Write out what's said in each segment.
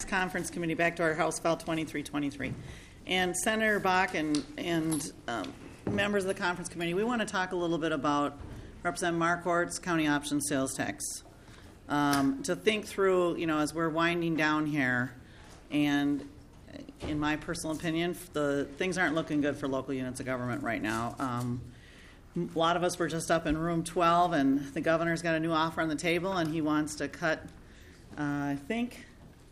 Conference Committee, back to our House File 2323. And Senator Bach and members of the Conference Committee, we want to talk a little bit about Representative Marquardt's county option sales tax. To think through, as we're winding down here, and in my personal opinion, the things aren't looking good for local units of government right now. A lot of us were just up in room 12, and the governor's got a new offer on the table, and he wants to cut, I think,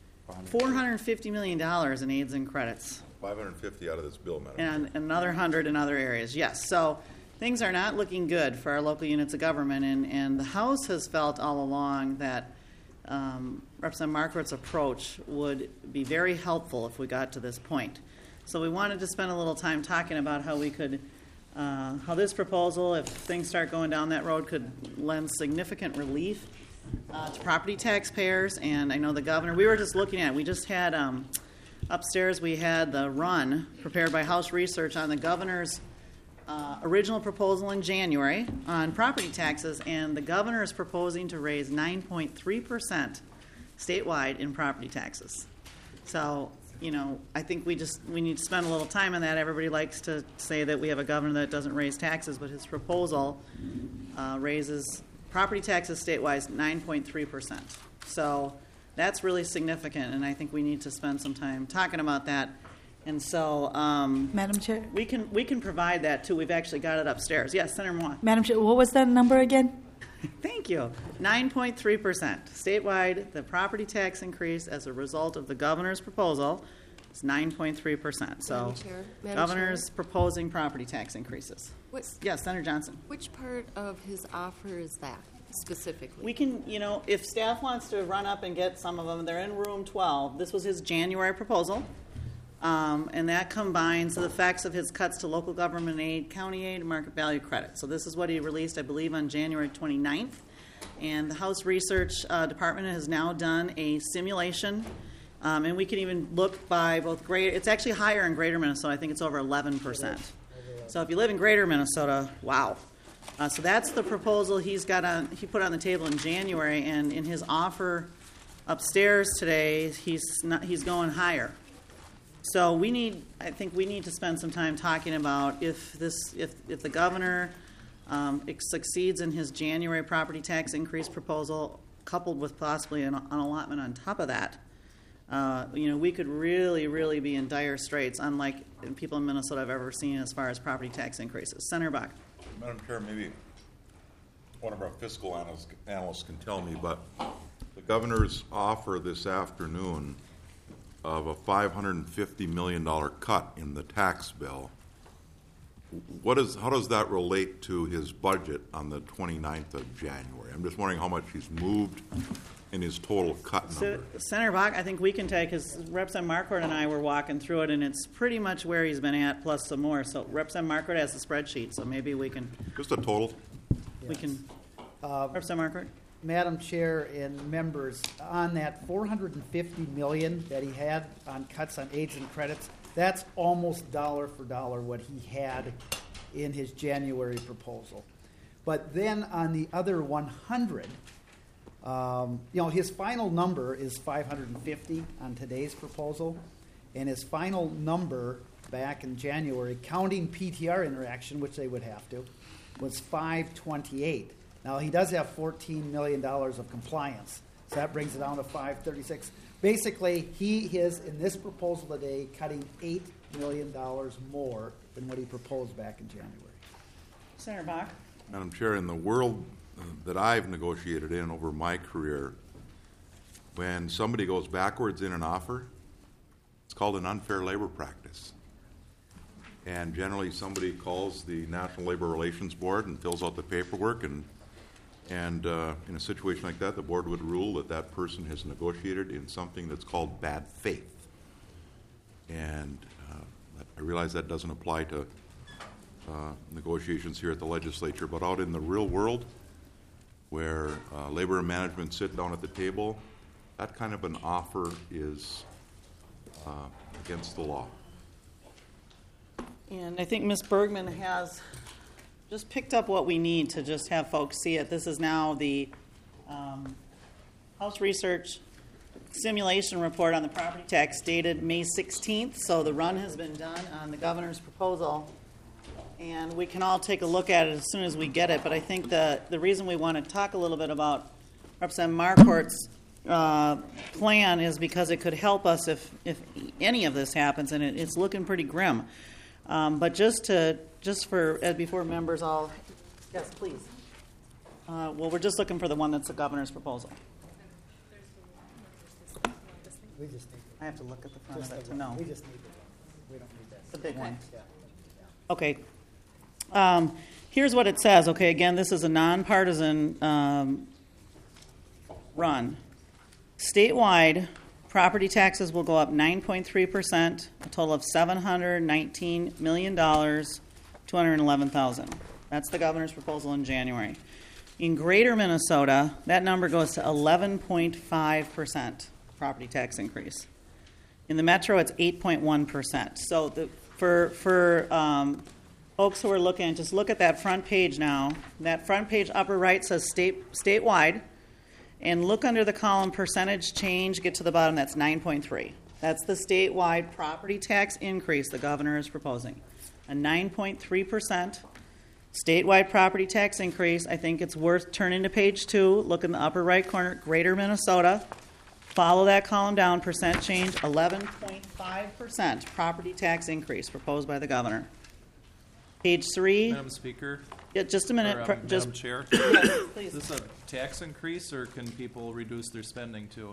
$450 million in aids and credits. 550 out of this bill, Madam. And another 100 in other areas, yes. So things are not looking good for our local units of government, and the House has felt all along that Representative Marquardt's approach would be very helpful if we got to this point. So we wanted to spend a little time talking about how we could, how this proposal, if things start going down that road, could lend significant relief to property taxpayers. And I know the governor, we were just looking at, we just had upstairs, we had the run prepared by House Research on the governor's original proposal in January on property taxes, and the governor is proposing to raise 9.3% statewide in property taxes. So, I think we need to spend a little time on that. Everybody likes to say that we have a governor that doesn't raise taxes, but his proposal raises property taxes statewide 9.3%. So that's really significant, and I think we need to spend some time talking about that. And so, Madam Chair? we can provide that too. We've actually got it upstairs. Yes, Senator Moore. Madam Chair, what was that number again? Thank you. 9.3%. Statewide, the property tax increase as a result of the governor's proposal is 9.3%. So, governor's proposing property tax increases. Yes, Senator Johnson. Which part of his offer is that specifically? We can, if staff wants to run up and get some of them, they're in room 12. This was his January proposal. And that combines the effects of his cuts to local government aid, county aid, and market value credit. So this is what he released, I believe, on January 29th. And the House Research Department has now done a simulation. And we can even look by both greater, it's actually higher in greater Minnesota. I think it's over 11%. So if you live in greater Minnesota, wow. So that's the proposal he put on the table in January. And in his offer upstairs today, he's going higher. So I think we need to spend some time talking about if the governor succeeds in his January property tax increase proposal, coupled with possibly an allotment on top of that, we could really, really be in dire straits, unlike people in Minnesota have ever seen as far as property tax increases. Senator Bach. Madam Chair, maybe one of our fiscal analysts can tell me, but the governor's offer this afternoon of a $550 million cut in the tax bill, how does that relate to his budget on the 29th of January? I'm just wondering how much he's moved in his total cut number. Senator Bach, I think we can take, because Representative Marquardt and I were walking through it, and it's pretty much where he's been at, plus some more. So Representative Marquardt has a spreadsheet, so maybe we can... Just a total? We can... Representative Marquardt? Madam Chair and members, on that $450 million that he had on cuts on aids and credits, that's almost dollar for dollar what he had in his January proposal. But then on the other 100, his final number is 550 on today's proposal, and his final number back in January, counting PTR interaction, which they would have to, was 528. Now, he does have $14 million of compliance, so that brings it down to 536. Basically, he is, in this proposal today, cutting $8 million more than what he proposed back in January. Senator Bach? Madam Chair, in the world that I've negotiated in over my career, when somebody goes backwards in an offer, it's called an unfair labor practice. And generally, somebody calls the National Labor Relations Board and fills out the paperwork, and in a situation like that, the board would rule that that person has negotiated in something that's called bad faith. And I realize that doesn't apply to negotiations here at the legislature, but out in the real world, where labor and management sit down at the table, that kind of an offer is against the law. And I think Ms. Bergman has just picked up what we need to just have folks see it. This is now the House Research simulation report on the property tax dated May 16th, so the run has been done on the governor's proposal. And we can all take a look at it as soon as we get it, but I think the reason we want to talk a little bit about Representative Marquardt's plan is because it could help us if any of this happens, and it's looking pretty grim. But before members all, yes, please. Well, we're just looking for the one that's the governor's proposal. We just need I have to look at the front just of it the to know. one. We just need the one. We don't need that. The big one. Yeah. Okay. Here's what it says. Okay, again, this is a nonpartisan run. Statewide, property taxes will go up 9.3%, a total of $719 million, $211,000. That's the governor's proposal in January. In greater Minnesota, that number goes to 11.5% property tax increase. In the metro, it's 8.1%. So for folks who are looking, just look at that front page now. That front page upper right says statewide. And look under the column percentage change, get to the bottom, that's 9.3. That's the statewide property tax increase the governor is proposing. A 9.3% statewide property tax increase. I think it's worth turning to page 2. Look in the upper right corner, greater Minnesota. Follow that column down, percent change, 11.5% property tax increase proposed by the governor. Page 3. Madam Speaker, Yeah, just a minute. or, Madam Chair, Yes, please. is this a tax increase or can people reduce their spending too?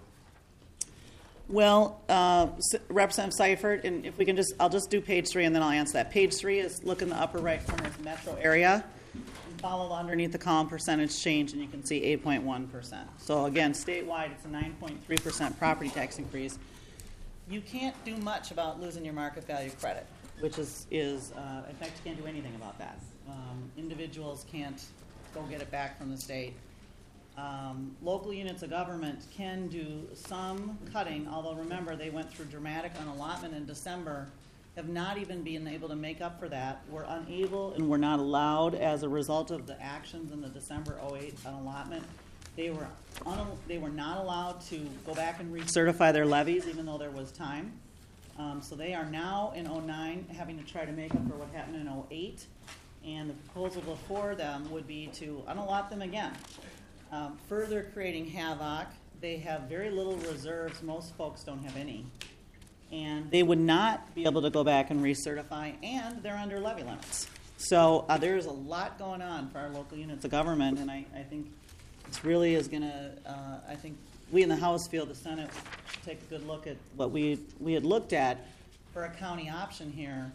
Well, Representative Seifert, and if we can I'll just do page 3 and then I'll answer that. Page 3 is, look in the upper right corner, it's metro area. And follow underneath the column percentage change and you can see 8.1%. So again, statewide, it's a 9.3% property tax increase. You can't do much about losing your market value credit, which is in fact, you can't do anything about that. Individuals can't go get it back from the state. Local units of government can do some cutting, although remember they went through dramatic unallotment in December, have not even been able to make up for that. We're unable and we're not allowed as a result of the actions in the December 08 unallotment. They were not allowed to go back and recertify their levies even though there was time. So they are now in 09 having to try to make up for what happened in 08. And the proposal before them would be to unallot them again. Further creating havoc. They have very little reserves. Most folks don't have any. And they would not be able to go back and recertify, and they're under levy limits. So there's a lot going on for our local units of government, and I think this really is going to, I think we in the House feel the Senate should take a good look at what we had looked at for a county option here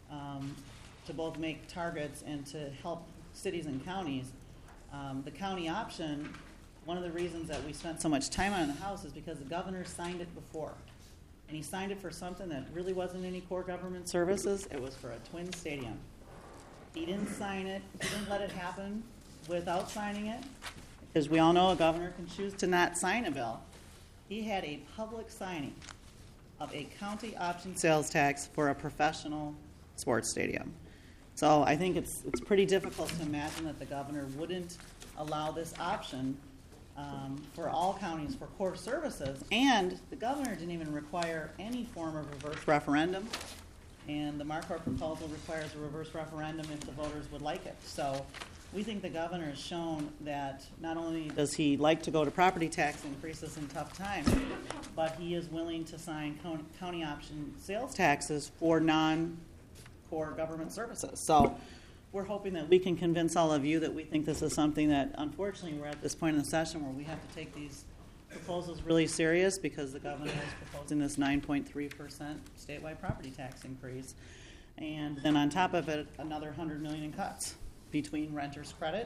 to both make targets and to help cities and counties. The county option, one of the reasons that we spent so much time on in the House is because the governor signed it before. And he signed it for something that really wasn't any core government services. It was for a twin stadium. He didn't sign it. He didn't let it happen without signing it. Because we all know a governor can choose to not sign a bill. He had a public signing of a county option sales tax for a professional sports stadium. So I think it's pretty difficult to imagine that the governor wouldn't allow this option for all counties for core services. And the governor didn't even require any form of reverse referendum. And the Marquardt proposal requires a reverse referendum if the voters would like it. So we think the governor has shown that not only does he like to go to property tax increases in tough times, but he is willing to sign county option sales taxes for non-core government services. So we're hoping that we can convince all of you that we think this is something that, unfortunately, we're at this point in the session where we have to take these proposals really serious because the governor is proposing this 9.3% statewide property tax increase. And then on top of it, another $100 million in cuts between renters credit,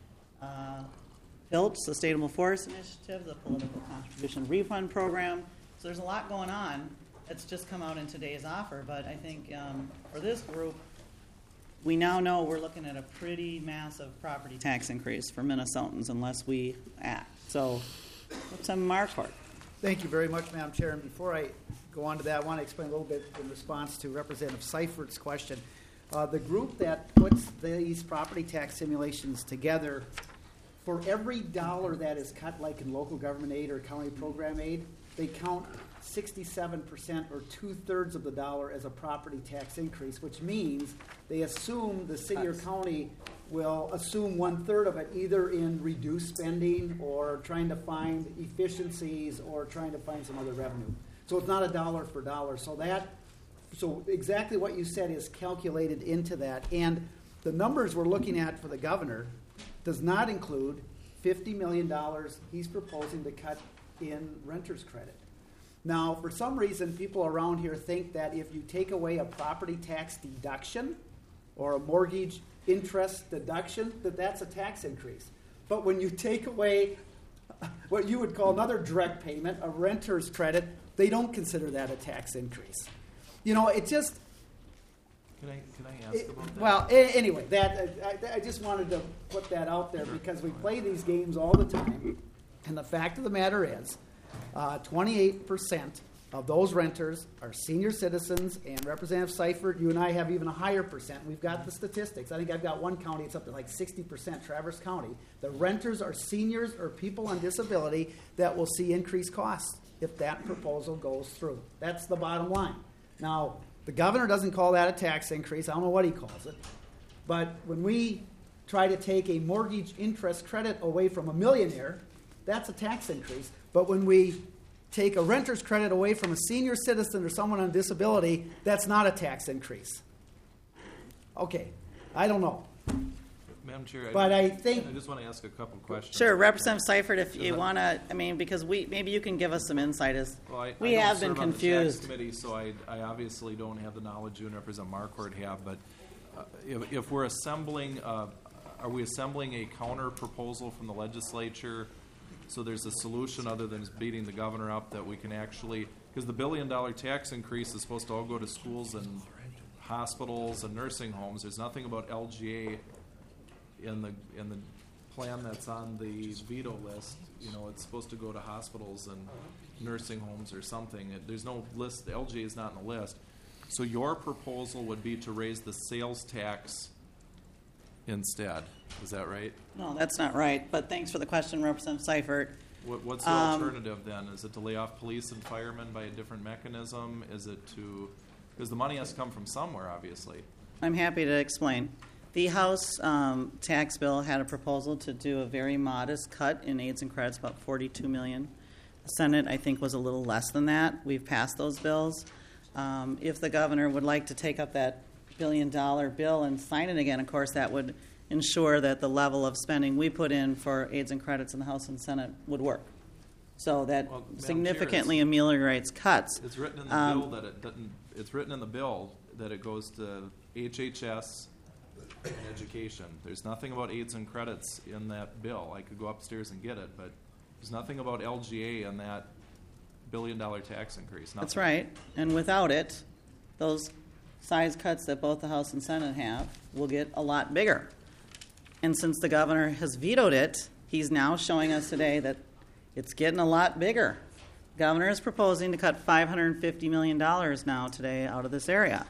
PILT, Sustainable Forest Initiative, the Political Contribution Refund Program. So there's a lot going on that's just come out in today's offer. But I think for this group, we now know we're looking at a pretty massive property tax increase for Minnesotans unless we act. So what's on Marquardt? Thank you very much, Madam Chair. And before I go on to that, I want to explain a little bit in response to Representative Seifert's question. The group that puts these property tax simulations together, for every dollar that is cut, like in local government aid or county program aid, they count 67% or 2/3 of the dollar as a property tax increase, which means they assume the city or county will assume 1/3 of it, either in reduced spending or trying to find efficiencies or trying to find some other revenue. So it's not a dollar for dollar. So exactly what you said is calculated into that. And the numbers we're looking at for the governor does not include $50 million he's proposing to cut in renter's credit. Now, for some reason, people around here think that if you take away a property tax deduction or a mortgage interest deduction, that that's a tax increase. But when you take away what you would call another direct payment, a renter's credit, they don't consider that a tax increase. You know, it just... Can I ask about that? Well, anyway, I just wanted to put that out there because we play these games all the time. And the fact of the matter is, 28% of those renters are senior citizens, and Representative Seifert, you and I have even a higher percent. We've got the statistics. I think I've got one county, it's up to like 60%, Traverse County. The renters are seniors or people on disability that will see increased costs if that proposal goes through. That's the bottom line. Now, the governor doesn't call that a tax increase. I don't know what he calls it. But when we try to take a mortgage interest credit away from a millionaire, that's a tax increase. But when we take a renter's credit away from a senior citizen or someone on disability, that's not a tax increase. Okay, I don't know. Madam Chair, But I think... I just want to ask a couple questions. Sure, Representative Seifert, if you want to, I mean, because maybe you can give us some insight as we have been I don't serve on the confused. tax committee, so I obviously don't have the knowledge you and Representative Marquardt have, but if we're assembling, are we assembling a counter proposal from the legislature so there's a solution other than beating the governor up that we can actually, because the $1 billion tax increase is supposed to all go to schools and hospitals and nursing homes. There's nothing about LGA in the plan that's on the veto list. You know, it's supposed to go to hospitals and nursing homes or something. There's no list. The LGA is not in the list. So your proposal would be to raise the sales tax instead. Is that right? No, that's not right, but thanks for the question, Representative Seifert. What's the alternative then? Is it to lay off police and firemen by a different mechanism? Is it to, because the money has to come from somewhere, obviously. I'm happy to explain. The House tax bill had a proposal to do a very modest cut in aids and credits, about $42 million. The Senate, I think, was a little less than that. We've passed those bills. If the governor would like to take up that $1 billion bill and sign it again, of course, that would ensure that the level of spending we put in for aids and credits in the House and Senate would work. So that Well, Madam significantly Chair, ameliorates cuts. It's written in the bill that it doesn't. It's written in the bill that it goes to HHS and education. There's nothing about aids and credits in that bill. I could go upstairs and get it, but there's nothing about LGA in that $1 billion tax increase. Nothing. That's right. And without it, those size cuts that both the House and Senate have will get a lot bigger. And since the governor has vetoed it, he's now showing us today that it's getting a lot bigger. The governor is proposing to cut $550 million now today out of this area.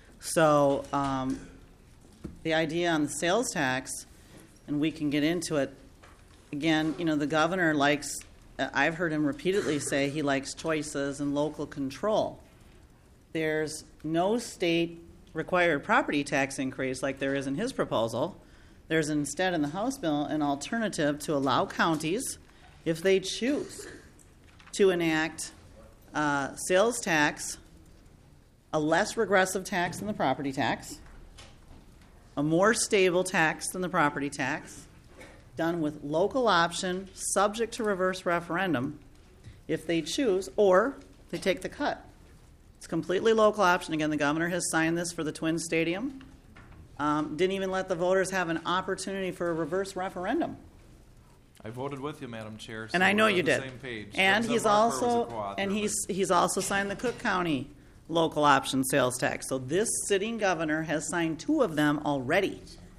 So the idea on the sales tax, and we can get into it, again, you know, the governor likes, I've heard him repeatedly say he likes choices and local control. There's no state required property tax increase like there is in his proposal. There's instead in the House bill an alternative to allow counties, if they choose, to enact sales tax, a less regressive tax than the property tax, a more stable tax than the property tax, done with local option, subject to reverse referendum, if they choose, or they take the cut. It's completely local option. Again, the governor has signed this for the Twin Stadium. Didn't even let the voters have an opportunity for a reverse referendum. I voted with you, Madam Chair. And so I know we're on you the did. Same page. And he's Representative Marquardt was a also co-author, and but- he's also signed the Cook County local option sales tax. So this sitting governor has signed 2 of them already.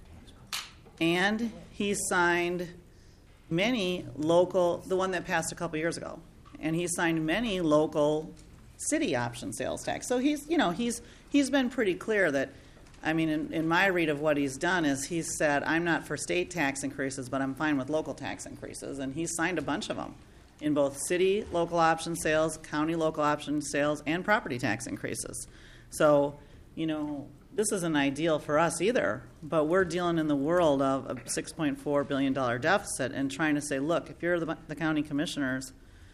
And he signed many local, the one that passed a couple years ago. And he signed many local city option sales tax. So he's been pretty clear that, I mean, in my read of what he's done is he's said, I'm not for state tax increases, but I'm fine with local tax increases. And he's signed a bunch of them. in both city local option sales, county local option sales, and property tax increases. So, this isn't ideal for us either, but we're dealing in the world of a $6.4 billion deficit and trying to say, look, if you're the county commissioners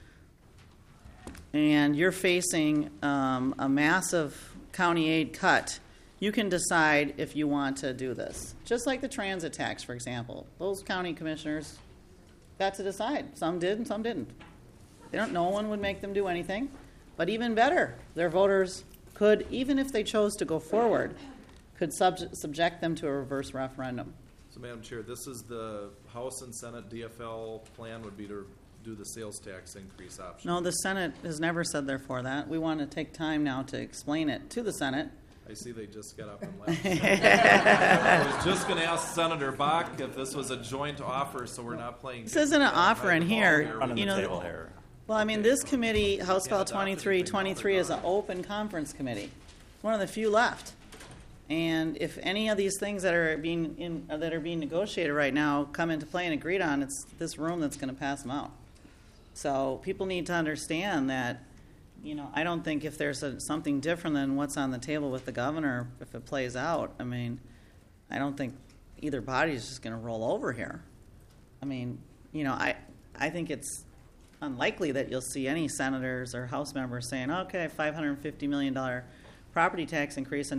and you're facing a massive county aid cut, you can decide if you want to do this. Just like the transit tax, for example. Those county commissioners got to decide. Some did and some didn't. No one would make them do anything. But even better, their voters could, even if they chose to go forward, could subject them to a reverse referendum. So, Madam Chair, this is the House and Senate DFL plan would be to do the sales tax increase option. No, the Senate has never said they're for that. We want to take time now to explain it to the Senate. I see they just got up and left. I was just going to ask Senator Bach if this was a joint offer, so we're not playing. This isn't an offer in here. Running the table here. Well, I mean, this committee, House File 2323, is an open conference committee. One of the few left. And if any of these things that are being negotiated right now come into play and agreed on, it's this room that's going to pass them out. So people need to understand that, I don't think if there's something different than what's on the table with the governor, if it plays out, I mean, I don't think either body is just going to roll over here. I mean, I think it's unlikely that you'll see any senators or House members saying, okay, $550 million property tax increase, a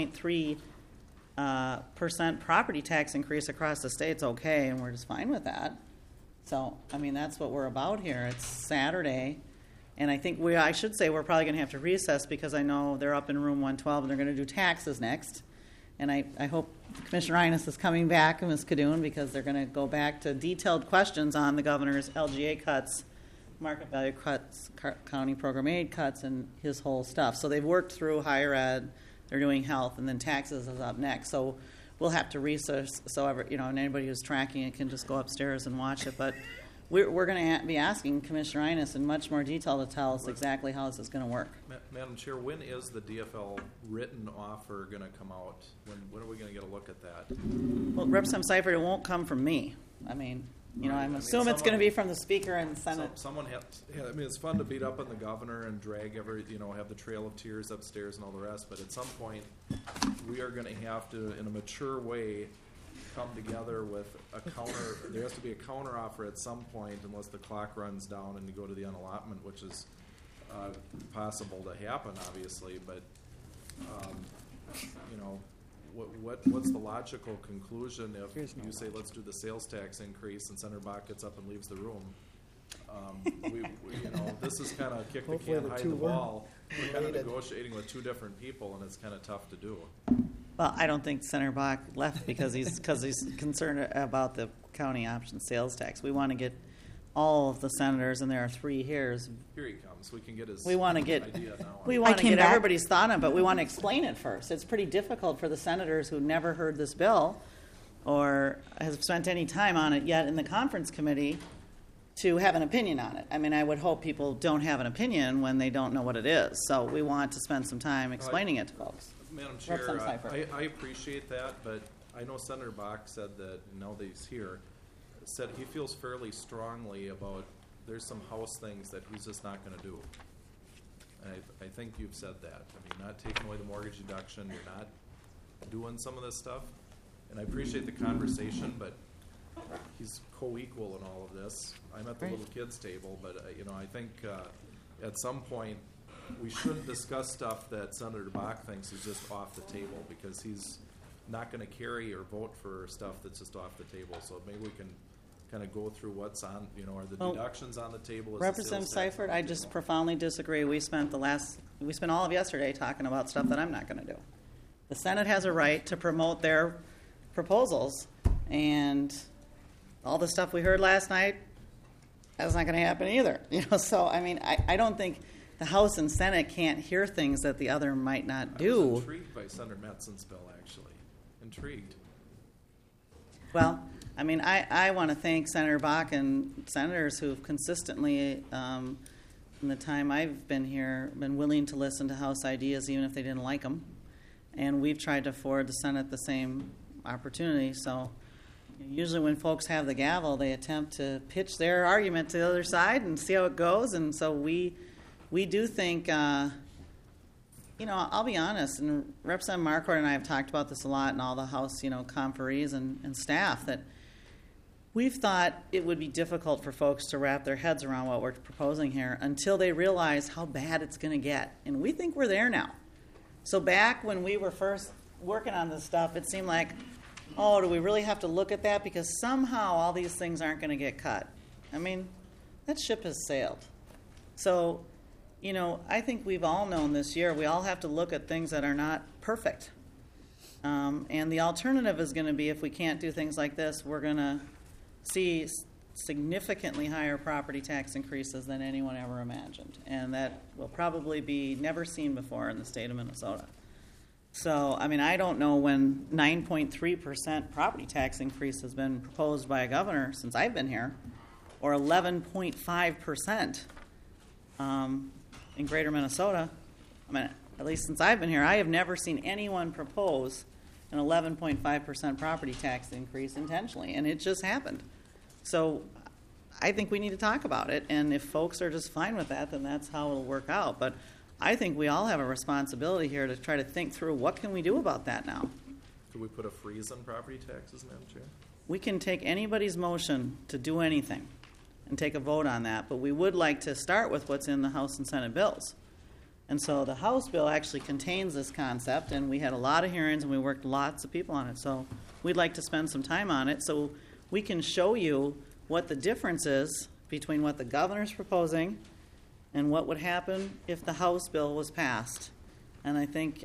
9.3% property tax increase across the state's okay, and we're just fine with that. So, I mean, that's what we're about here. It's Saturday, and I think I should say we're probably going to have to recess because I know they're up in room 112 and they're going to do taxes next. And I hope Commissioner Innes is coming back and Ms. Kadoun because they're going to go back to detailed questions on the governor's LGA cuts, market value cuts, county program aid cuts, and his whole stuff. So they've worked through higher ed, they're doing health, and then taxes is up next. So we'll have to research and anybody who's tracking it can just go upstairs and watch it. But we're going to be asking Commissioner Innes in much more detail to tell us exactly how this is going to work. Madam Chair, when is the DFL written offer going to come out? When are we going to get a look at that? Well, Representative Seifert, it won't come from me. I mean, I'm assuming it's going to be from the Speaker and Senate. It's fun to beat up on the governor and drag have the Trail of Tears upstairs and all the rest, but at some point we are going to have to, in a mature way, come together with a counter. There has to be a counter offer at some point unless the clock runs down and you go to the unallotment, which is possible to happen, obviously, but what's the logical conclusion if you say let's do the sales tax increase and Senator Bach gets up and leaves the room? This is kind of kick the can, hide the ball. We're kind of negotiating with two different people, and it's kind of tough to do. Well, I don't think Senator Bach left because he's concerned about the county option sales tax. We want to get all of the senators, and there are 3 here. Here he comes. We can get his idea now. We want to get everybody's thought on it, but we want to explain it first. It's pretty difficult for the senators who never heard this bill or have spent any time on it yet in the conference committee to have an opinion on it. I mean, I would hope people don't have an opinion when they don't know what it is. So we want to spend some time explaining it to folks. Madam Chair, I appreciate that, but I know Senator Bach said that, now that he's here, said he feels fairly strongly about there's some House things that he's just not going to do. And I think you've said that. I mean, not taking away the mortgage deduction, you're not doing some of this stuff. And I appreciate the conversation, but he's co-equal in all of this. I'm at the little kids table, but I think at some point we shouldn't discuss stuff that Senator Bach thinks is just off the table because he's not going to carry or vote for stuff that's just off the table. So maybe we can kind of go through what's on, are the deductions on the table? Representative Seifert, I just profoundly disagree. We spent all of yesterday talking about stuff that I'm not going to do. The Senate has a right to promote their proposals, and all the stuff we heard last night, that's not going to happen either. So, I mean, I don't think the House and Senate can't hear things that the other might not do. I was intrigued by Senator Metzen's bill, actually. Intrigued. Well, I mean, I want to thank Senator Bach and senators who have consistently, in the time I've been here, been willing to listen to House ideas even if they didn't like them. And we've tried to afford the Senate the same opportunity. So usually when folks have the gavel, they attempt to pitch their argument to the other side and see how it goes. And so we do think, I'll be honest, and Representative Marquardt and I have talked about this a lot in all the House, conferees and staff, that we've thought it would be difficult for folks to wrap their heads around what we're proposing here until they realize how bad it's going to get. And we think we're there now. So back when we were first working on this stuff, it seemed like, oh, do we really have to look at that? Because somehow all these things aren't going to get cut. I mean, that ship has sailed. So, I think we've all known this year, we all have to look at things that are not perfect. And the alternative is going to be, if we can't do things like this, we're going to see significantly higher property tax increases than anyone ever imagined. And that will probably be never seen before in the state of Minnesota. So, I don't know when 9.3% property tax increase has been proposed by a governor since I've been here, or 11.5% in greater Minnesota. At least since I've been here, I have never seen anyone propose an 11.5% property tax increase intentionally, and it just happened. So I think we need to talk about it, and if folks are just fine with that, then that's how it'll work out. But I think we all have a responsibility here to try to think through what can we do about that now. Could we put a freeze on property taxes, Madam Chair? We can take anybody's motion to do anything and take a vote on that, but we would like to start with what's in the House and Senate bills. And so the House bill actually contains this concept, and we had a lot of hearings and we worked lots of people on it. So we'd like to spend some time on it so we can show you what the difference is between what the governor's proposing and what would happen if the House bill was passed. And I think,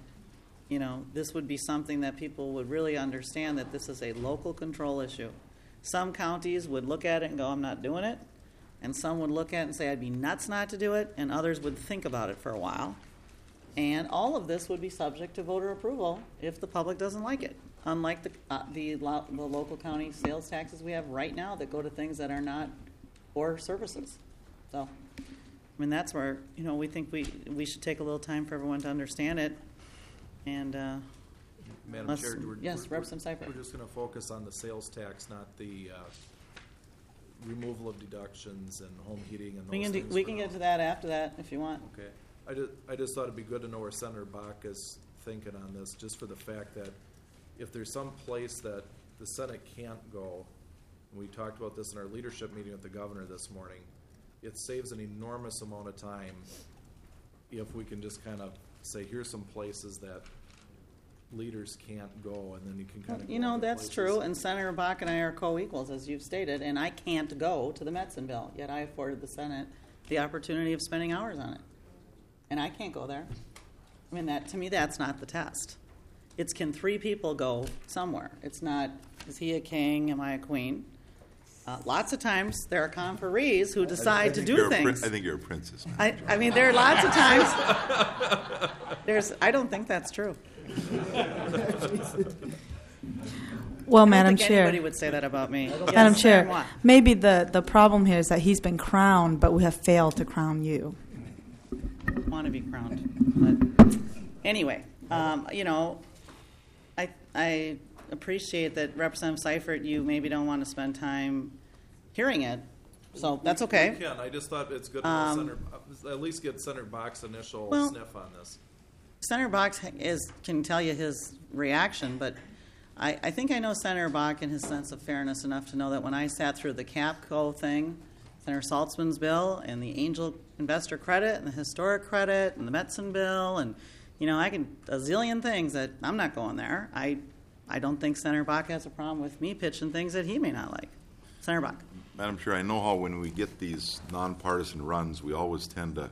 this would be something that people would really understand, that this is a local control issue. Some counties would look at it and go, I'm not doing it. And some would look at it and say, I'd be nuts not to do it. And others would think about it for a while. And all of this would be subject to voter approval if the public doesn't like it. Unlike the local county sales taxes we have right now that go to things that are not for services. So, that's where, we think we should take a little time for everyone to understand it. And Madam Chair, yes, Representative Seifert. We're just going to focus on the sales tax, not the removal of deductions and home heating and those things. We can get to that after that if you want. Okay. I just thought it'd be good to know where Senator Bach is thinking on this, just for the fact that if there's some place that the Senate can't go, and we talked about this in our leadership meeting with the governor this morning, it saves an enormous amount of time if we can just kind of say, here's some places that leaders can't go, and then you can kind of that's places. true, and Senator Bach and I are co-equals, as you've stated, and I can't go to the Metzen bill, yet I afforded the Senate the opportunity of spending hours on it. And I can't go there. That to me, that's not the test. It's, can three people go somewhere? It's not, is he a king, am I a queen? Lots of times there are conferees who decide to do things. I think you're a princess. There are lots of times. I don't think that's true. Well, I don't Madam think Chair. anybody would say that about me. Yes, Madam Chair, Sharon Watt. maybe the problem here is that he's been crowned, but we have failed to crown you. Want to be crowned. But anyway, I appreciate that Representative Seifert, you maybe don't want to spend time hearing it, so that's okay. We can. I just thought it's good to at least get Senator Bach's initial sniff on this. Senator Bach can tell you his reaction, but I think I know Senator Bach and his sense of fairness enough to know that when I sat through the CAPCO thing, Senator Saltzman's bill, and the angel investor credit, and the historic credit, and the Metzen bill, and I can a zillion things that I'm not going there. I don't think Senator Bach has a problem with me pitching things that he may not like. Senator Bach. Madam Chair, I know how when we get these nonpartisan runs, we always tend to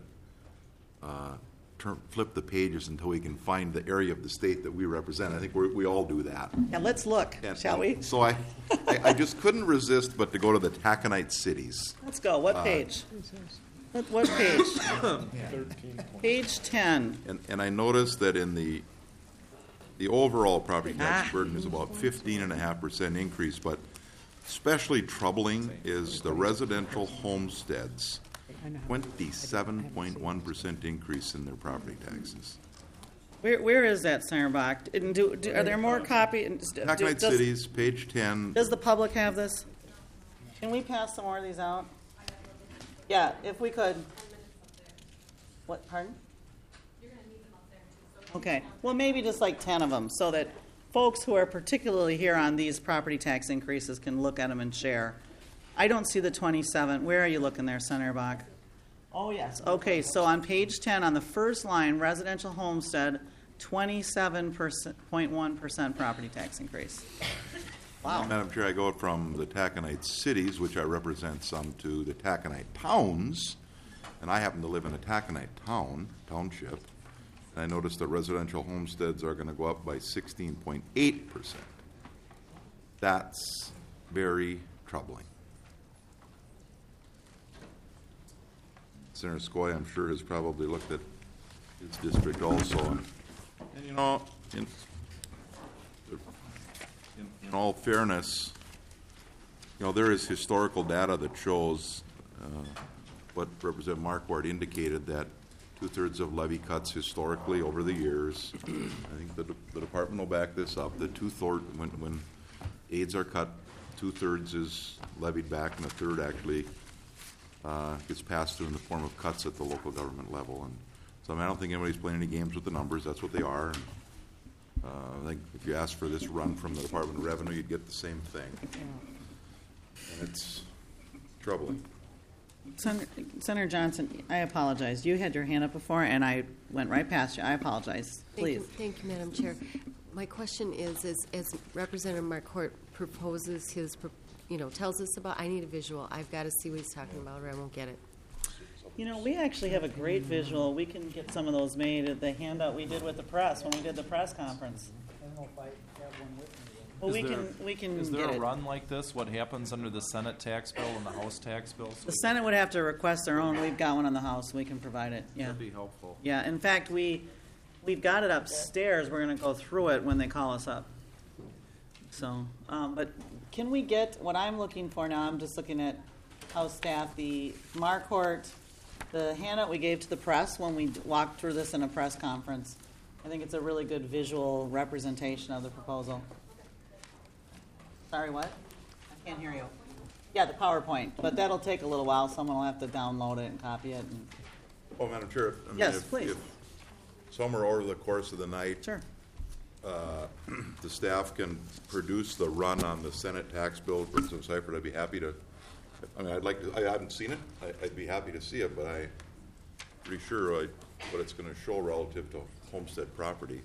flip the pages until we can find the area of the state that we represent. I think we all do that. Yeah, let's look, shall we? So I just couldn't resist but to go to the Taconite cities. Let's go. What page? What page? Page 10. And I noticed that in the overall property tax burden is about 15.5% increase, but especially troubling is the residential homesteads, 27.1% increase in their property taxes. Where is that, Senator Bach? And are there more copies? Taconite Cities, page 10. Does the public have this? Can we pass some more of these out? Yeah, if we could. What, pardon? Okay, well, maybe just like 10 of them, so that folks who are particularly here on these property tax increases can look at them and share. I don't see the 27. Where are you looking there, Senator Bach? Oh, yes. Okay, so on page 10, on the first line, residential homestead, 27.1% property tax increase. Wow. Madam Chair, I go from the Taconite Cities, which I represent some, to the Taconite Towns, and I happen to live in a Taconite township, and I noticed that residential homesteads are going to go up by 16.8%. That's very troubling. Senator Skoye, I'm sure, has probably looked at his district also, and you know, in all fairness, you know, there is historical data that shows what Representative Marquardt indicated, that 2/3 of levy cuts historically over the years. I think the department will back this up. The when aids are cut, 2/3 is levied back, and a third actually gets passed through in the form of cuts at the local government level. And so I don't think anybody's playing any games with the numbers. That's what they are. And, I think if you ask for this run from the Department of Revenue, you'd get the same thing. And it's troubling. Senator Johnson, I apologize. You had your hand up before, and I went right past you. I apologize. Please. Thank you, Madam Chair. My question is as Representative Marquardt proposes his, tells us about, I need a visual. I've got to see what he's talking about, or I won't get it. You know, we actually have a great visual. We can get some of those made at the handout we did with the press when we did the press conference. I don't know if I have one with me. Well, Is we can Is there get a it. run like this? What happens under the Senate tax bill and the House tax bill? The Senate would have to request their own. We've got one in the House. We can provide it. Yeah. That'd be helpful. Yeah. In fact, we've got it upstairs. We're going to go through it when they call us up. So, but can we get what I'm looking for now? I'm just looking at House staff. The Marquardt, the handout we gave to the press when we walked through this in a press conference. I think it's a really good visual representation of the proposal. Sorry, what? I can't hear you. Yeah, the PowerPoint, but that'll take a little while. Someone will have to download it and copy it. And Oh, Madam Chair, I mean, Yes, please. if somewhere over the course of the night, sure. the staff can produce the run on the Senate tax bill, for instance, Seifert, I'd be happy to, I mean, I haven't seen it. I'd be happy to see it, but I'm pretty sure what it's going to show relative to homestead property.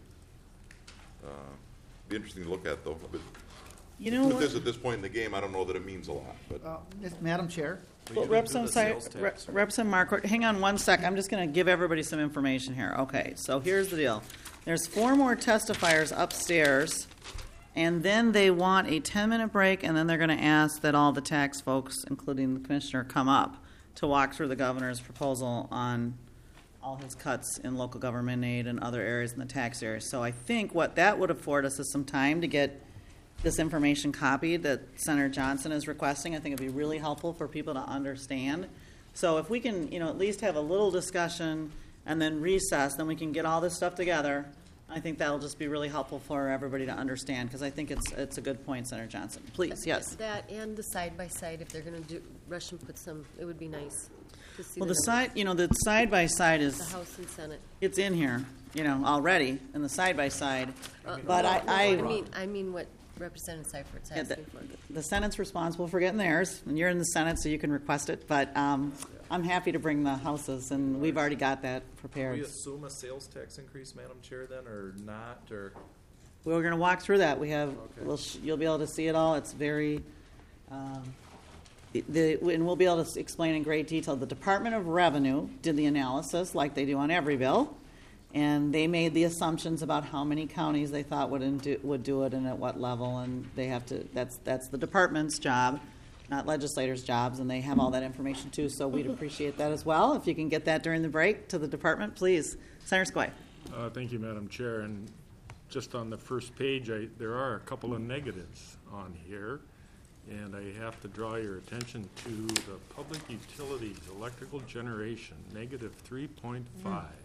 Be interesting to look at, though. But You know with what? this at this point in the game, I don't know that it means a lot. But Madam Chair, Well, you didn't do the sales tax, right? Representative Marquardt, hang on one sec. I'm just going to give everybody some information here. Okay, so here's the deal. There's 4 more testifiers upstairs, and then they want a 10-minute break, and then they're going to ask that all the tax folks, including the commissioner, come up to walk through the governor's proposal on all his cuts in local government aid and other areas in the tax area. So I think what that would afford us is some time to get this information copied that Senator Johnson is requesting. I think it'd be really helpful for people to understand. So if we can, at least have a little discussion and then recess, then we can get all this stuff together. I think that'll just be really helpful for everybody to understand, because I think it's a good point, Senator Johnson. Please, yes. That and the side-by-side, if they're going to rush and put some, it would be nice to see Well, the numbers. the side-by-side The is, House and Senate. it's in here, already, in the side-by-side. But No, I I mean what Representative Seifert's Yeah, asking for. the Senate's responsible for getting theirs, and you're in the Senate, so you can request it. But I'm happy to bring the houses, and we've already got that We prepared. assume a sales tax increase, Madam Chair, then, or not, or? We're going to walk through that. We have, Okay. you'll be able to see it all. It's very, and we'll be able to explain in great detail. The Department of Revenue did the analysis, like they do on every bill, and they made the assumptions about how many counties they thought would do it and at what level, and they have to. That's the department's job, not legislators' jobs, and they have all that information too. So we'd appreciate that as well. If you can get that during the break to the department, please, Senator Skoye. Thank you, Madam Chair. And just on the first page, there are a couple of negatives on here, and I have to draw your attention to the public utilities, electrical generation, -3.5.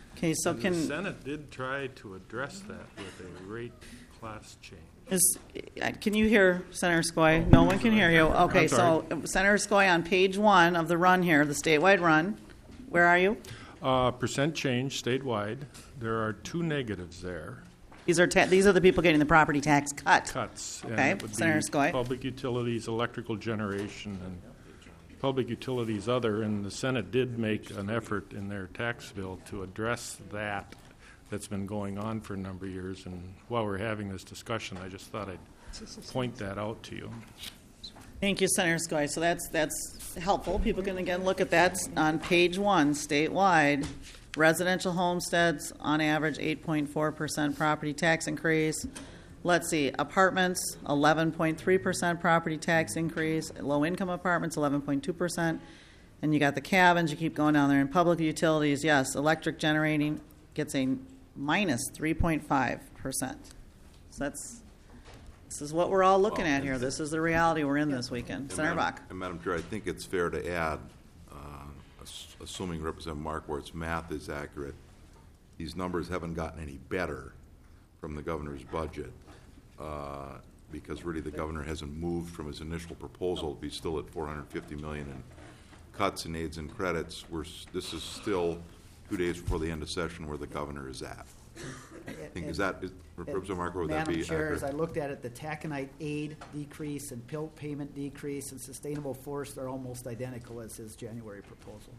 Okay, so And can, the Senate did try to address that with a rate class change. can you hear Senator Skoye? No one can hear you. Okay, I'm so Senator Skoye, on page 1 of the run here, the statewide run, where are you? Percent change statewide, there are 2 negatives there, These are the people getting the property tax cut. cuts. and Okay, it would be Senator Skoye. Public utilities, electrical generation, and public utilities other, and the Senate did make an effort in their tax bill to address that's been going on for a number of years, and while we're having this discussion, I just thought I'd point that out to you. Thank you, Senator Skoye. So that's helpful. People can again look at that on page 1, statewide. Residential homesteads, on average, 8.4% property tax increase. Let's see, apartments, 11.3% property tax increase. Low-income apartments, 11.2%. And you got the cabins, you keep going down there. And public utilities, yes, electric generating gets a minus 3.5%. So this is what we're all looking at here. This is the reality we're in this weekend. Senator Bach. And Madam Chair, I think it's fair to add, assuming Representative Markwart's math is accurate, these numbers haven't gotten any better from the governor's budget, because really the governor hasn't moved from his initial proposal. He's still at $450 million in cuts in aids and credits. This is still 2 days before the end of session where the governor is at. Representative Markwart, would that be Madam Chair, accurate? as I looked at it, the taconite aid decrease and PILT payment decrease and sustainable forest are almost identical as his January proposal.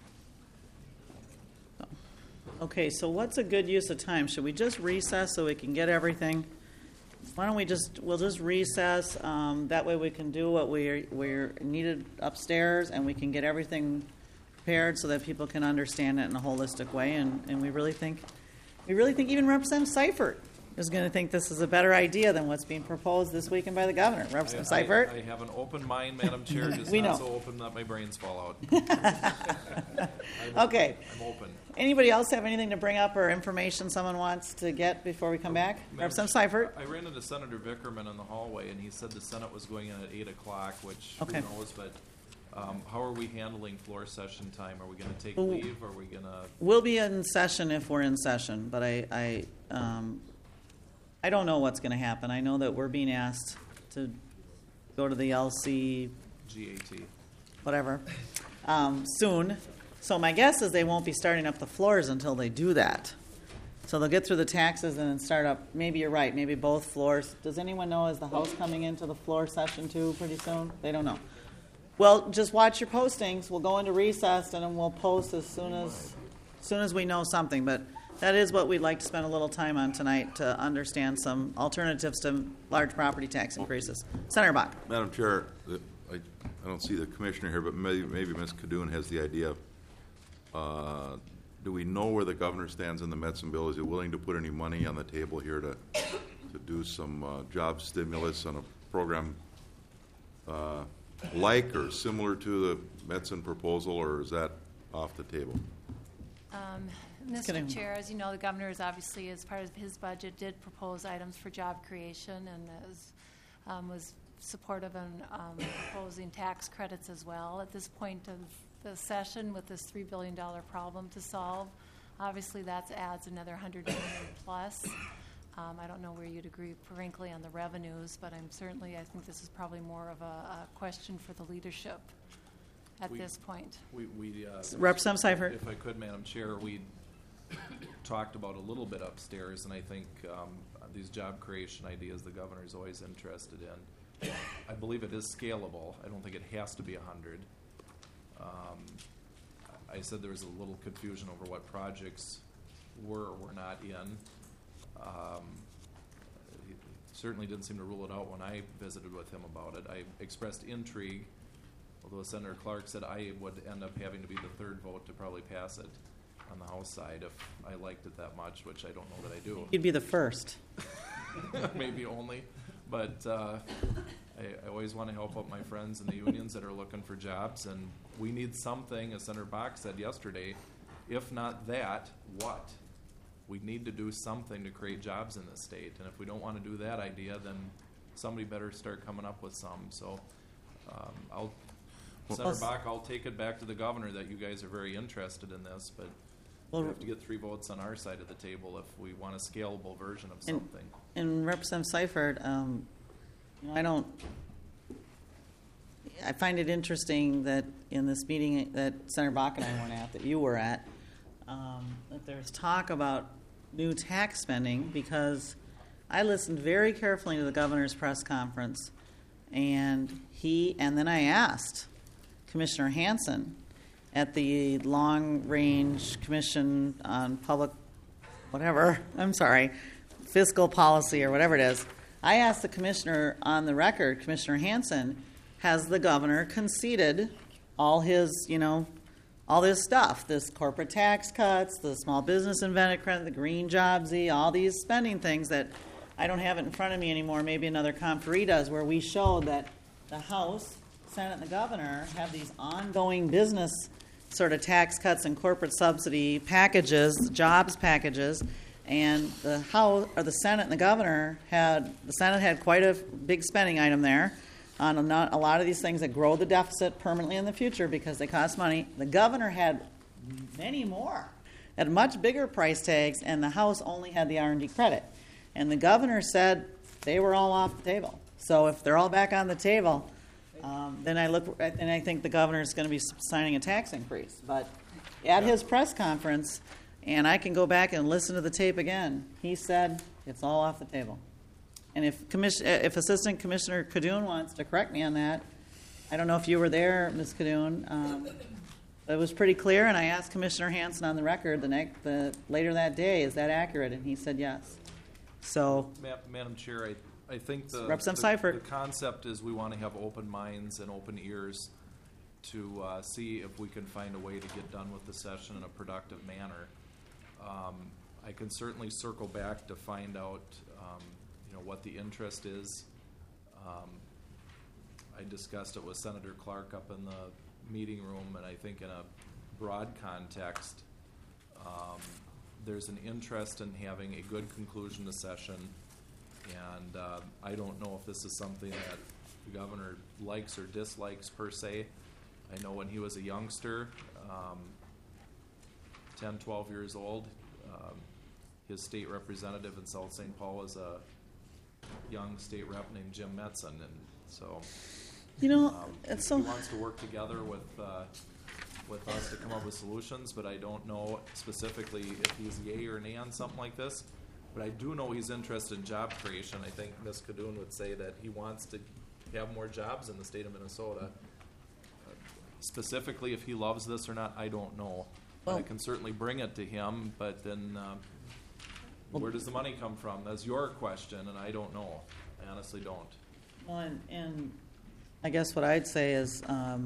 Okay, so what's a good use of time? Should we just recess so we can get everything? Why don't we'll just recess, that way we can do what we're needed upstairs, and we can get everything prepared so that people can understand it in a holistic way, and we really think even Representative Seifert is going to think this is a better idea than what's being proposed this weekend by the governor. Representative Seifert? I have an open mind, Madam Chair, just We not know. so open that my brains fall out. Okay. I'm open. Anybody else have anything to bring up or information someone wants to get before we come back? Representative Seifert? I ran into Senator Vickerman in the hallway, and he said the Senate was going in at 8 o'clock, which Okay. who knows, but how are we handling floor session time? Are we going to take Well, leave? Are we going to? We'll be in session if we're in session, but I don't know what's going to happen. I know that we're being asked to go to the LC, GAT. whatever, soon. So my guess is they won't be starting up the floors until they do that. So they'll get through the taxes and then start up. Maybe you're right. Maybe both floors. Does anyone know, is the House coming into the floor session too pretty soon? They don't know. Well, just watch your postings. We'll go into recess and then we'll post as soon as we know something. But that is what we'd like to spend a little time on tonight, to understand some alternatives to large property tax increases. Senator Bach. Madam Chair, I don't see the commissioner here, but maybe Ms. Kadoun has the idea. Do we know where the governor stands in the Metzen bill? Is he willing to put any money on the table here to do some job stimulus on a program like or similar to the Metzen proposal, or is that off the table? Kidding. Mr. Chair, as you know, the governor is obviously, as part of his budget, did propose items for job creation and was supportive in proposing tax credits as well. At this point of the session, with this $3 billion problem to solve, obviously that adds another $100 million plus. I don't know where you'd agree, frankly, on the revenues, but I think this is probably more of a question for the leadership at this point. Representative Seifert. If I could, Madam Chair, we talked about a little bit upstairs, and I think these job creation ideas the governor is always interested in. I believe it is scalable. I don't think it has to be 100. I said there was a little confusion over what projects were or were not in. He certainly didn't seem to rule it out when I visited with him about it. I expressed intrigue, although Senator Clark said I would end up having to be the third vote to probably pass it on the House side if I liked it that much, which I don't know that I do. You'd be the first. Maybe only. But I always want to help out my friends in the unions that are looking for jobs, and we need something, as Senator Bach said yesterday, if not that, what? We need to do something to create jobs in this state, and if we don't want to do that idea, then somebody better start coming up with some. So Senator Bach, I'll take it back to the governor that you guys are very interested in this, but Well, We have to get 3 votes on our side of the table if we want a scalable version of And- something. And Representative Seifert, I find it interesting that in this meeting that Senator Bach and I weren't at, that you were at, that there's talk about new tax spending, because I listened very carefully to the governor's press conference, and then I asked Commissioner Hansen at the Long Range Commission on Fiscal Policy or whatever it is. I asked the commissioner on the record, Commissioner Hansen, has the governor conceded all his, all this stuff, this corporate tax cuts, the small business incentive credit, the green jobsy, all these spending things that I don't have it in front of me anymore, maybe another conferee does, where we showed that the House, Senate, and the governor have these ongoing business sort of tax cuts and corporate subsidy packages, jobs packages, and the House or the Senate and the Senate had quite a big spending item there on a lot of these things that grow the deficit permanently in the future because they cost money. The governor had many more, had much bigger price tags, and the House only had the R&D credit. And the governor said they were all off the table. So if they're all back on the table, then I think the governor is going to be signing a tax increase. But at his press conference, and I can go back and listen to the tape again, he said it's all off the table. And if Assistant Commissioner Cadoon wants to correct me on that, I don't know if you were there, Ms. Cadoon. It was pretty clear, and I asked Commissioner Hansen on the record later that day, is that accurate? And he said yes. So, Madam Chair, I think the concept is we want to have open minds and open ears to see if we can find a way to get done with the session in a productive manner. I can certainly circle back to find out what the interest is. I discussed it with Senator Clark up in the meeting room, and I think in a broad context, there's an interest in having a good conclusion to session, and I don't know if this is something that the governor likes or dislikes per se. I know when he was a youngster, 10, 12 years old, his state representative in South St. Paul was a young state rep named Jim Metzen, and so it's he so wants to work together with us to come up with solutions, but I don't know specifically if he's yay or nay on something like this. But I do know he's interested in job creation. I think Ms. Cadoon would say that he wants to have more jobs in the state of Minnesota. Specifically, if he loves this or not, I don't know. But I can certainly bring it to him, but then where does the money come from? That's your question, and I don't know. I honestly don't. Well, and I guess what I'd say is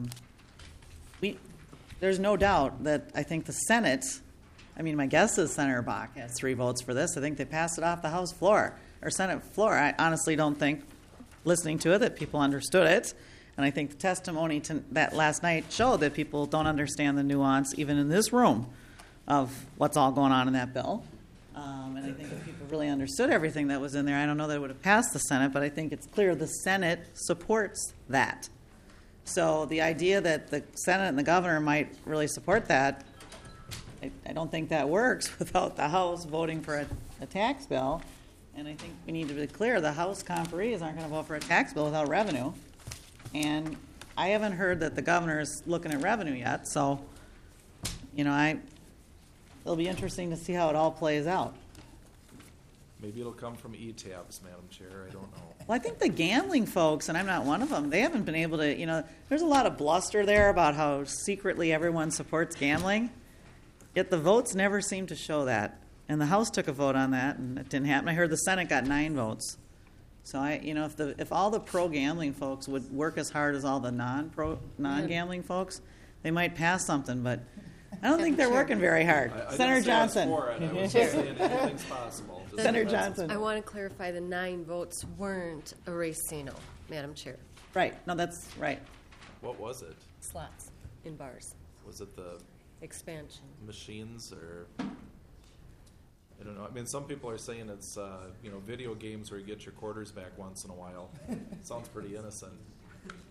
there's no doubt that I think the Senate, my guess is Senator Bach has 3 votes for this. I think they passed it off the House floor or Senate floor. I honestly don't think, listening to it, that people understood it. And I think the testimony that last night showed that people don't understand the nuance, even in this room, of what's all going on in that bill. And I think if people really understood everything that was in there, I don't know that it would have passed the Senate, but I think it's clear the Senate supports that. So the idea that the Senate and the governor might really support that, I don't think that works without the House voting for a tax bill. And I think we need to be clear, the House conferees aren't going to vote for a tax bill without revenue. And I haven't heard that the governor is looking at revenue yet, so, it'll be interesting to see how it all plays out. Maybe it'll come from E-tabs, Madam Chair. I don't know. Well, I think the gambling folks, and I'm not one of them, they haven't been able to, there's a lot of bluster there about how secretly everyone supports gambling, yet the votes never seem to show that. And the House took a vote on that, and it didn't happen. I heard the Senate got 9 votes. So if all the pro-gambling folks would work as hard as all the non-gambling folks, they might pass something, but I don't think they're working very hard. Senator Johnson. I was just saying anything's possible. Senator Johnson. I want to clarify the 9 votes weren't a racino, Madam Chair. Right. No, that's right. What was it? Slots in bars. Was it the Expansion. machines or... I don't know. Some people are saying it's video games where you get your quarters back once in a while. Sounds pretty innocent.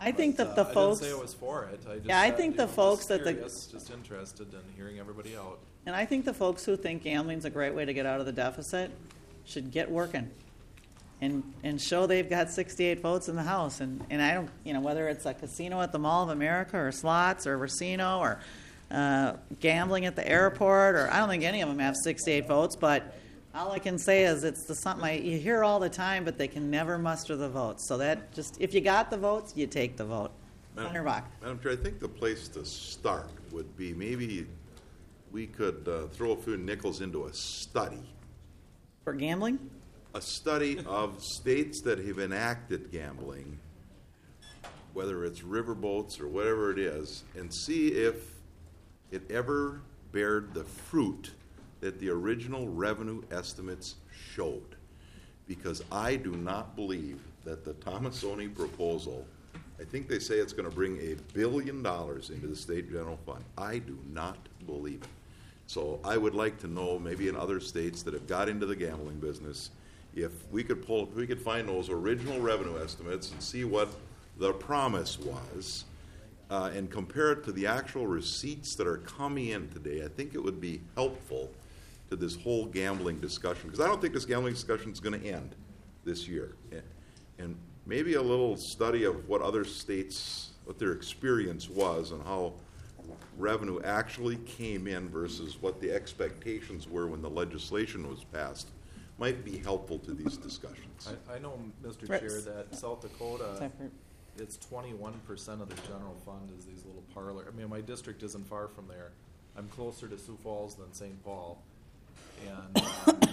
I think that the I folks, didn't say I was for it. I just Yeah, I said, think you the know, folks just that the- curious, just interested in hearing everybody out. and I think the folks who think gambling's a great way to get out of the deficit should get working and show they've got 68 votes in the House. And I don't, whether it's a casino at the Mall of America or slots or Racino or gambling at the airport, or I don't think any of them have 68 votes, but all I can say is it's something you hear all the time, but they can never muster the votes. So that just, if you got the votes, you take the vote. Senator Bach. Madam Chair, I think the place to start would be maybe we could throw a few nickels into a study. For gambling? A study of states that have enacted gambling, whether it's riverboats or whatever it is, and see if it ever bared the fruit that the original revenue estimates showed. Because I do not believe that the Tomassoni proposal, I think they say it's going to bring $1 billion into the state general fund. I do not believe it. So I would like to know, maybe in other states that have got into the gambling business, if we could find those original revenue estimates and see what the promise was, and compare it to the actual receipts that are coming in today. I think it would be helpful to this whole gambling discussion, because I don't think this gambling discussion is going to end this year. And maybe a little study of what other states, what their experience was and how revenue actually came in versus what the expectations were when the legislation was passed might be helpful to these discussions. I know, Mr. Right. Chair, that South Dakota, Separate. it's 21% of their general fund is these little parlor. I mean, my district isn't far from there. I'm closer to Sioux Falls than St. Paul. And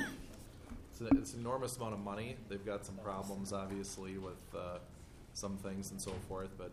it's an enormous amount of money. They've got some problems, obviously, with some things and so forth. But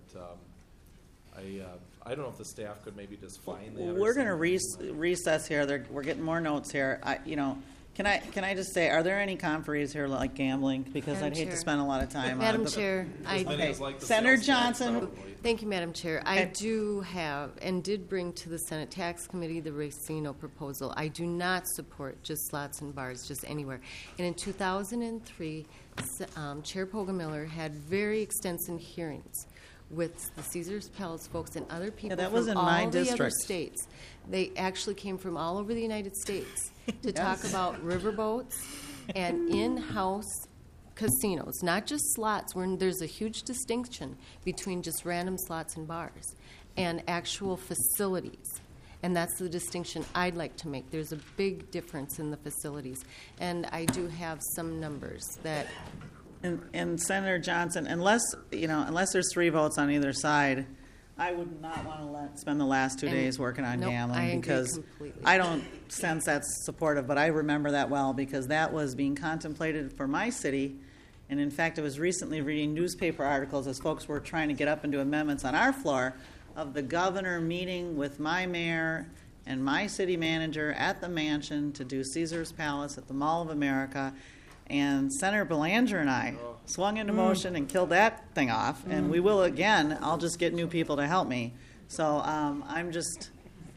I don't know if the staff could maybe just find that. or We're going to something. recess here. We're getting more notes here. Can I just say, are there any conferees here like gambling? Because Madam I'd hate to Chair. spend a lot of time on it. Madam Chair, As many Okay. as like the Senator sales tax, Johnson. probably. Thank you, Madam Chair. I Okay. do have and did bring to the Senate Tax Committee the Racino proposal. I do not support just slots and bars just anywhere. And in 2003, Chair Poggemiller had very extensive hearings with the Caesars Palace folks and other people that was from in my all the other district. states. They actually came from all over the United States to talk Yes. about riverboats and in-house casinos, not just slots, where there's a huge distinction between just random slots and bars and actual facilities. And that's the distinction I'd like to make. There's a big difference in the facilities. And I do have some numbers that And Senator Johnson, unless there's 3 votes on either side, I would not want to spend the last 2 And- days working on nope, gambling I agree because completely. I don't sense that's supportive. But I remember that well because that was being contemplated for my city. And in fact, I was recently reading newspaper articles as folks were trying to get up and do amendments on our floor of the governor meeting with my mayor and my city manager at the mansion to do Caesar's Palace at the Mall of America. And Senator Belanger and I swung into motion and killed that thing off. And we will again. I'll just get new people to help me. So I just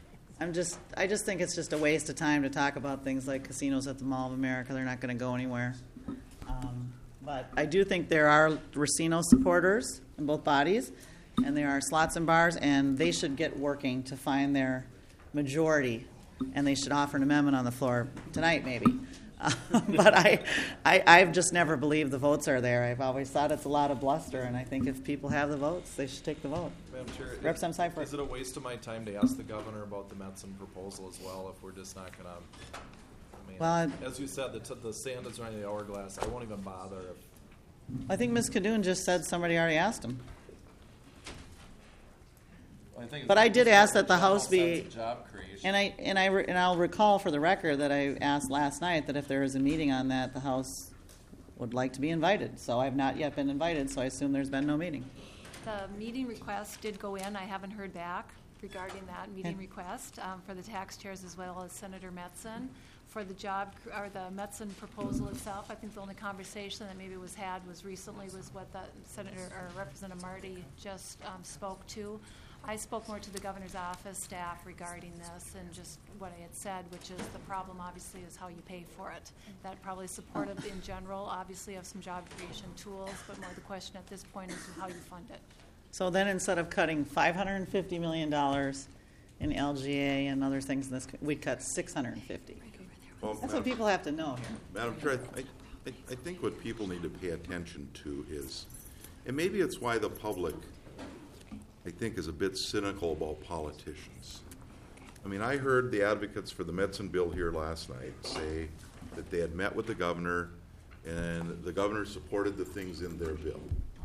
think it's just a waste of time to talk about things like casinos at the Mall of America. They're not going to go anywhere. But I do think there are Racino supporters in both bodies, and there are slots and bars, and they should get working to find their majority, and they should offer an amendment on the floor tonight, maybe. But I've just never believed the votes are there. I've always thought it's a lot of bluster, and I think if people have the votes, they should take the vote. Madam Chair, Representative Seifert. is it a waste of my time to ask the governor about the Metzen proposal as well if we're just not going to? Well, as you said, the sand is running the hourglass. I won't even bother. I think Ms. Kadoon just said somebody already asked him. But I did ask that the House be, Job creation. and I'll recall for the record that I asked last night that if there is a meeting on that, the House would like to be invited. So I've not yet been invited, so I assume there's been no meeting. The meeting request did go in. I haven't heard back regarding that meeting Okay. request for the tax chairs as well as Senator Metzen. For the the Metzen proposal itself, I think the only conversation that maybe was had was recently was what the Senator or Representative Marty just spoke to. I spoke more to the governor's office staff regarding this and just what I had said, which is the problem obviously is how you pay for it. That probably is supportive in general, obviously of some job creation tools, but more the question at this point is how you fund it. So then instead of cutting $550 million in LGA and other things, in this, we cut $650. Well, That's what people have to know here. Madam Chair, I think what people need to pay attention to is, and maybe it's why the public, I think, is a bit cynical about politicians. I mean, I heard the advocates for the medicine bill here last night say that they had met with the governor and the governor supported the things in their bill.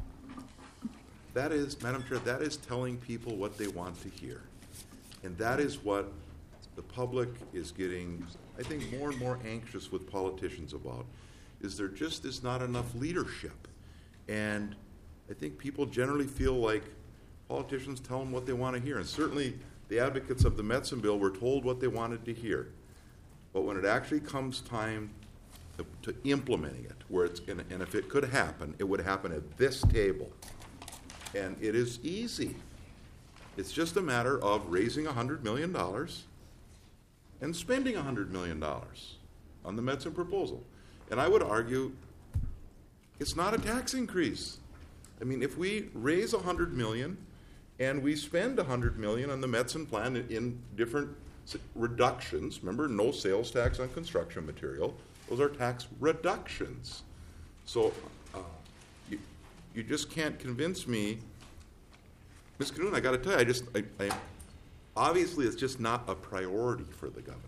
That is, Madam Chair, that is telling people what they want to hear. And that is what the public is getting, I think, more and more anxious with politicians about, is there just is not enough leadership. And I think people generally feel like politicians tell them what they want to hear. And certainly the advocates of the medicine bill were told what they wanted to hear. But when it actually comes time to implementing it, where it's going to, and if it could happen, it would happen at this table. And it is easy. It's just a matter of raising $100 million and spending $100 million on the medicine proposal. And I would argue it's not a tax increase. I mean, if we raise $100 million and we spend $100 million on the medicine plan in different reductions, remember, no sales tax on construction material, those are tax reductions. So you just can't convince me. Ms. Canoon, I got to tell you, obviously it's just not a priority for the governor.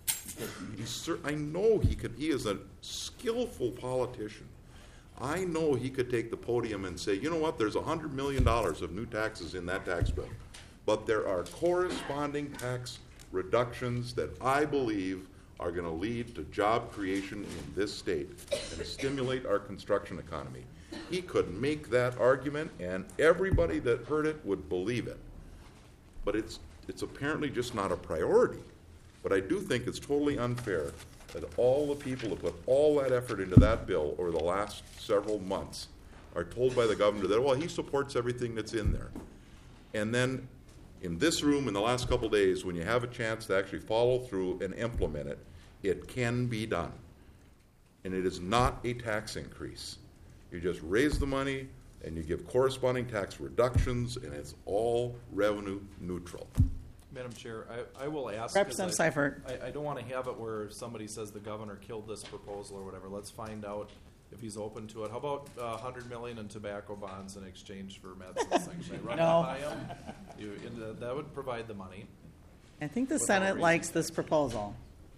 I know he is a skillful politician. I know he could take the podium and say, you know what, there's $100 million of new taxes in that tax bill, but there are corresponding tax reductions that I believe are going to lead to job creation in this state and stimulate our construction economy. He could make that argument, and everybody that heard it would believe it. But it's apparently just not a priority. But I do think it's totally unfair that all the people that put all that effort into that bill over the last several months are told by the governor that, well, he supports everything that's in there. And then in this room in the last couple days, when you have a chance to actually follow through and implement it, it can be done. And it is not a tax increase. You just raise the money and you give corresponding tax reductions, and it's all revenue neutral. Madam Chair, I will ask. Representative Seifert. I don't want to have it where somebody says the governor killed this proposal or whatever. Let's find out if he's open to it. How about $100 million in tobacco bonds in exchange for medicine? Should I run No. that by him? That would provide the money. I think the Without Senate reason. likes this proposal.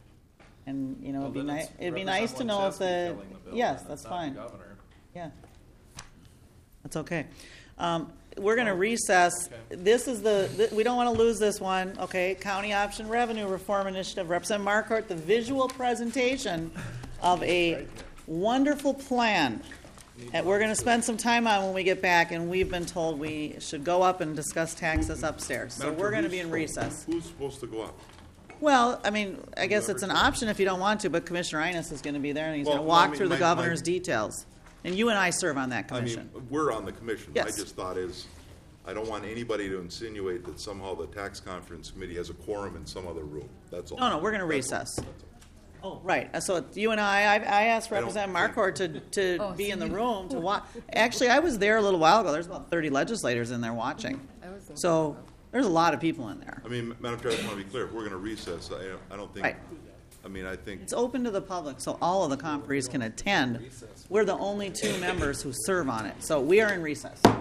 And, you know, Well, it'd then it's be nice to know if Representative the, Chesky killing the bill, yes, and that's it's not fine. the governor. Yeah. That's okay. We're going to recess. Okay. This is we don't want to lose this one, okay? County Option Revenue Reform Initiative. Representative Marquardt, the visual presentation of a wonderful plan that we're going to spend some time on when we get back, and we've been told we should go up and discuss taxes upstairs. So Madam we're Chair, going to who's be in recess. Who's supposed to go up? Well, I mean, I guess it's an option if you don't want to, but Commissioner Innes is going to be there, and he's Well, going to walk I mean, through the my- governor's details. And you and I serve on that I commission. mean, we're on the commission. Yes. My just thought is, I don't want anybody to insinuate that somehow the tax conference committee has a quorum in some other room. That's all. No, we're going to That's all. recess. Oh, right. So you and I asked I don't Representative Marquardt to Oh, be so in the you- room to watch. Actually, I was there a little while ago. There's about 30 legislators in there watching. I was in So there's a lot of people in there. I mean, Madam Chair, I just want to be clear. If we're going to recess, I don't think, Right. I mean, I think, It's open to the public, so all of the conferees can attend. We're the only two members who serve on it. So we are in recess.